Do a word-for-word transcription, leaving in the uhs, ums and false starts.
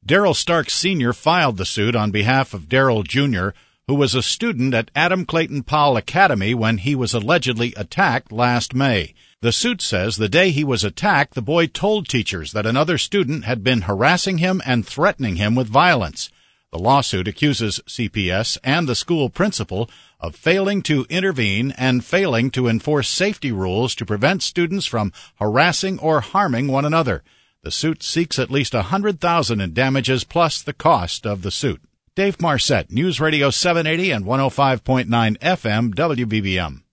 Darrell Stark Senior filed the suit on behalf of Darrell Junior, who was a student at Adam Clayton Powell Academy when he was allegedly attacked last May. The suit says the day he was attacked, the boy told teachers that another student had been harassing him and threatening him with violence. The lawsuit accuses C P S and the school principal of failing to intervene and failing to enforce safety rules to prevent students from harassing or harming one another. The suit seeks at least one hundred thousand dollars in damages plus the cost of the suit. Dave Marcette, News Radio seven eighty and one oh five point nine F M W B B M.